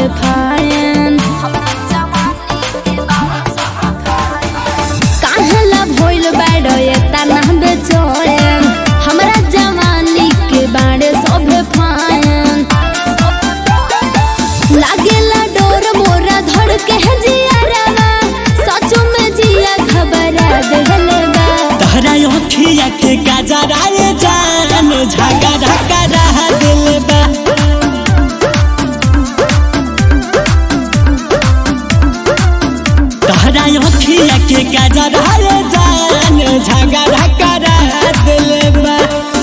सभे फायन काहेला भइल बाड़ो एतना बेचैन हमरा जवानी के बाड़े सभे फायन लागेला डोर मोरा धड़ के जियारावा सचो में जिया घबरा देले बा तहरा अखिया के गजराए जान झगड़ा करा दिल बा तहरा अखिया के गजराए जान झगड़ा करा दिल बा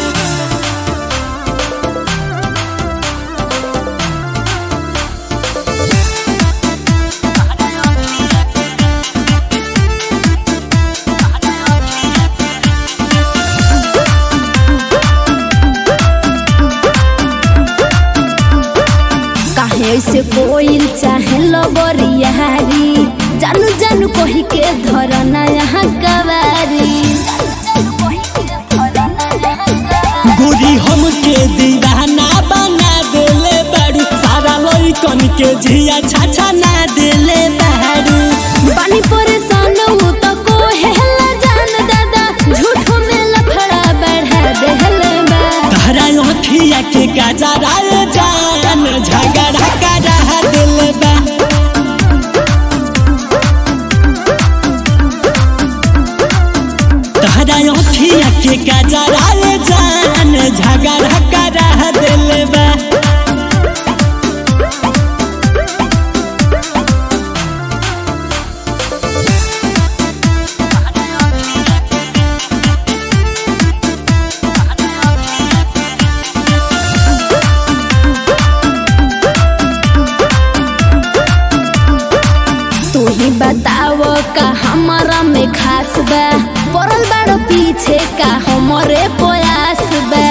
ऐसे कोई चाहे लबरियारी जानू जानू कही के धरना यहाँ कवारी गोरी हमके दीवाना बना देले बारू सारा लइकन के झिया छाछा ना देले बारू पानी परेशान हो तो कोहेला जान दादा झूठो में लफड़ा बढ़ा देले बा तहरा अखिया के गजराए जान झगड़ा करा दिल बा तहरा अखिया के गजराए जान झगड़ा करा दिल बा तू ही बताव का हमारा में खास बा पड़ल बाड़ो पीछे का हमरे प्रयास बा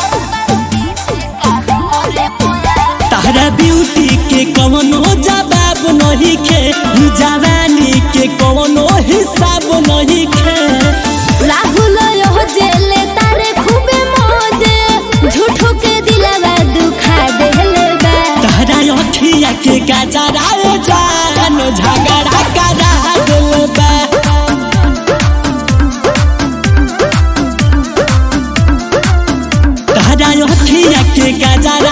तहरा ब्यूटी के कवनो जवाब नहीं खे जवानी के कवनो हिसाब नहीं खे राहुल यो जेले तारे खूबे मौजे झूठो के दिलवा दुखा देले बा तहरा अखिया के गजराए जान झगड़ा करा दिल बा तहरा अखिया के गजरा